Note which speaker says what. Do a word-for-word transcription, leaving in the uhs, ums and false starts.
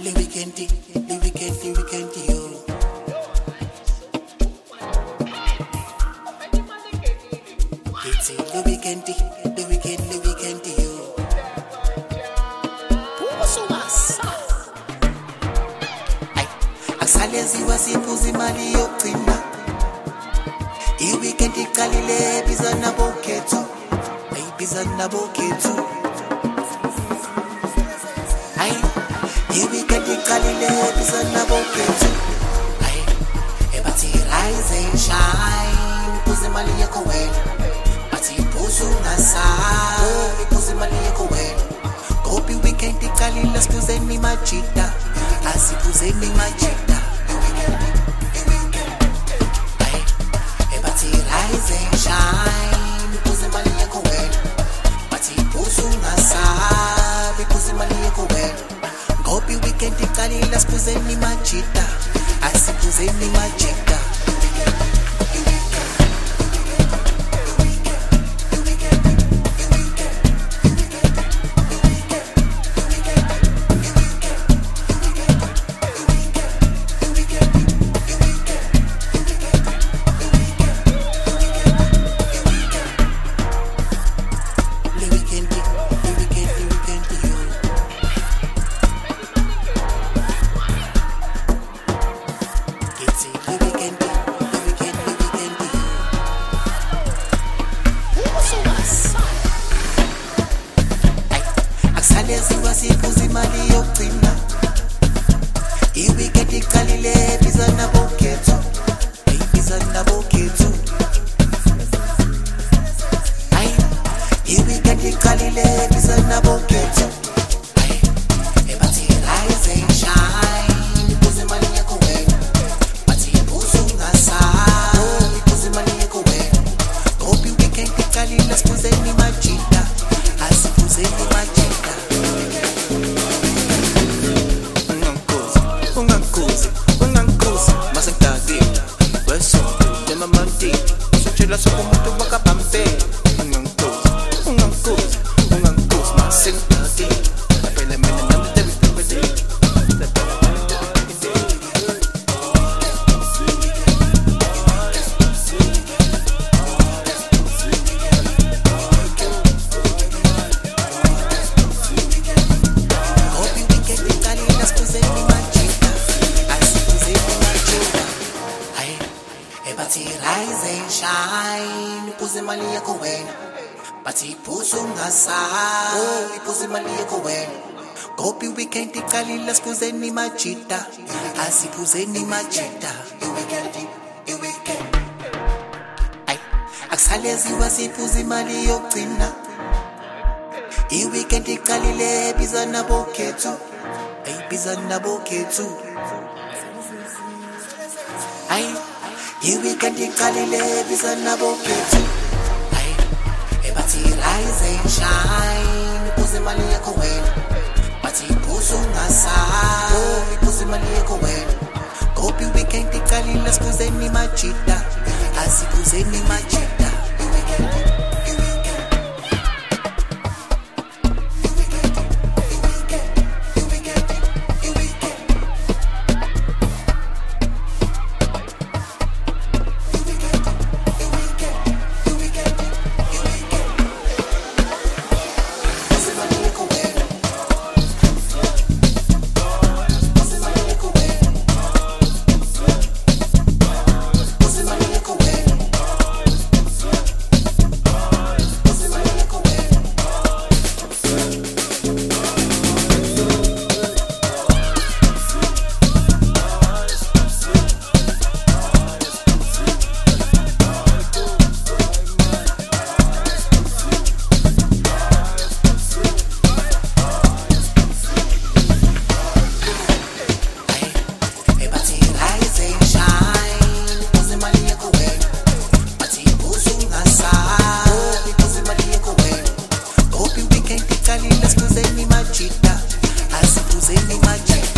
Speaker 1: Le weekend, le weekend, le weekend, yo. It's le weekend, le weekend, le weekend, yo. Ay, akusaleziwa siphuza imali yokugcina. I-weekend iqalile biza nabokhethu. Ay, biza nabokhethu. Ay, i-weekend iqalile biza nabokhethu. Ay, ebathi rise and shine, phuza imali yakho wena. Bathi phuza ungasabi, phuza imali yakho wena. Ngoba i-weekend iqalile siphuzeni majida. Asiphuzeni majida. Rise and shine, phuza imali yakho wena. Bathi phuza ungasabi, phuza imali yakho wena. Ngoba i-weekend iqalile siphuzeni majida. Asiphuzeni majida. Akusaleziwa siphuza imali yokugcina. I-weekend iqalile biza nabokhethu. Hey, biza nabokhethu. Ay, i-weekend iqalile biza nabokhethu. Ay, ebathi rise and shine, phuza imali yakho wena. Bathi phuza ungasabi, phuza imali yakho wena. Ngoba i-weekend iqalile siphuzeni majida. Asiphuzeni majida. Ungankuzi, ungankuzi, masengidadile. Weso, lemamandi, usutshela sokumuntu wakabambe. Ungankuzi, ungankuzi, ungankuzi, masengidadile. Phela mina nami ndebiphelele. Bathi rise and shine, phuza imali yakho wena. Bathi phuza ungasabi, phuza imali yakho wena. Ngoba i-weekend iqalile siphuzeni majida. Asiphuzeni majida. Ay, akusaleziwa siphuza imali yokugcina. I-weekend iqalile biza nabokhethu. Ay, biza nabokhethu. Ay, i-weekend iqalile biza nabokhethu. Ay, ebathi rise and shine, phuza imali yakho wena. Bathi phuza ungasabi, phuza imali yakho wena. Ngoba i-weekend iqalile siphuzeni majida. Asiphuzeni majida. Let's go, Zeni Majida. As it was Zeni Majida.